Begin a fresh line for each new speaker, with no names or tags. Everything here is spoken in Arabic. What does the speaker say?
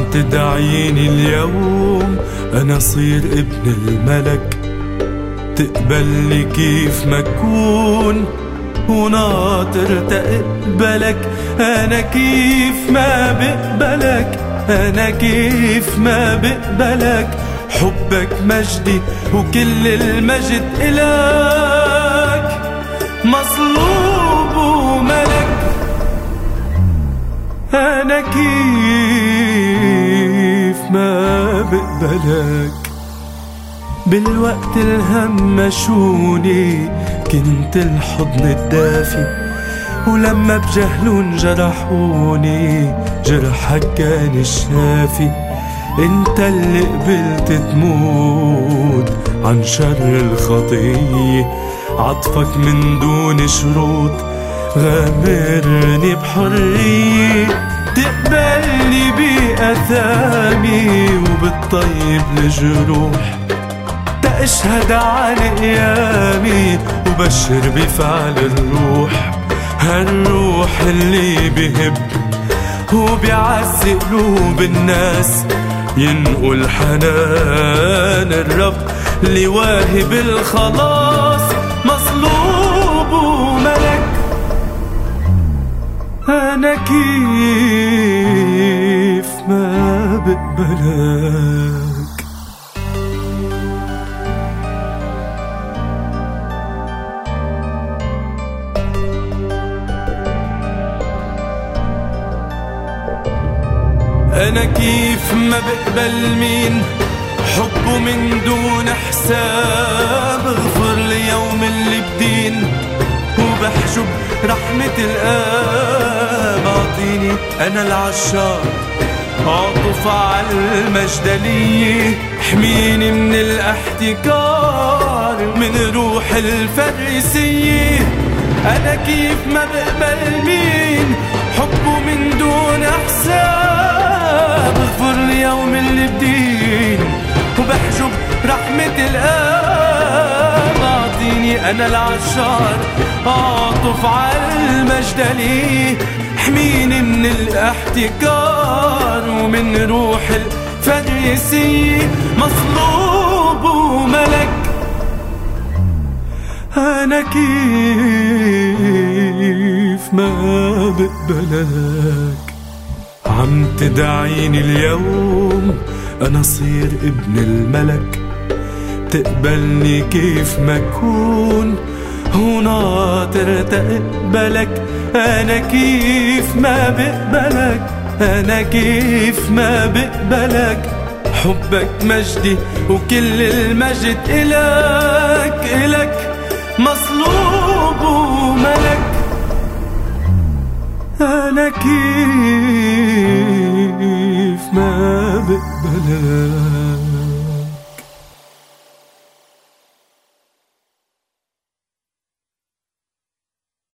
تدعيني اليوم أنا صير ابن الملك، تقبلني كيف ما أكون وناطر تقبلك. أنا كيف ما بقبلك، أنا كيف ما بقبلك. حبك مجدي وكل المجد إلك، مصلوب وملك. أنا كيف ما بقبلك. بالوقت الهم مشوني كنت الحضن الدافي، ولما بجهلون جرحوني جرحك كان الشافي. انت اللي قبلت تموت عن شر الخطية، عطفك من دون شروط غامرني بحرية. تقبلني بأثامي وبالطيب الجروح، تأشهد عن قيامي وبشر بفعل الروح. هالروح اللي بهب وبيعزي قلوب الناس، ينقل حنان الرب اللي واهب الخلاص. مصلوب وملك. أنا كيف ما بقبلك. أنا كيف ما بقبل مين حبه من دون حساب. اغفر لي يوم اللي بدين وبحجب رحمة الآب. أعطيني أنا العشاق عطف على المجدلية، احميني من الاحتكار من روح الفريسية. أنا كيف ما بقبل مين حبه من دون حساب. اغفر لي يوم اللي بدين وبحجب رحمة الآب. أعطيني أنا العشار أعطف على المجدلي، احميني من الاحتكار ومن روح الفريسي. مصلوب وملك. أنا كيف ما بقبلك. عم تدعيني اليوم أنا صير ابن الملك، تقبلني كيف ما أكون وناطر تقبلك. أنا كيف ما بقبلك، أنا كيف ما بقبلك. حبك مجدي وكل المجد إلك، إلك مصلوب وملك. أنا كيف ما بقبلك.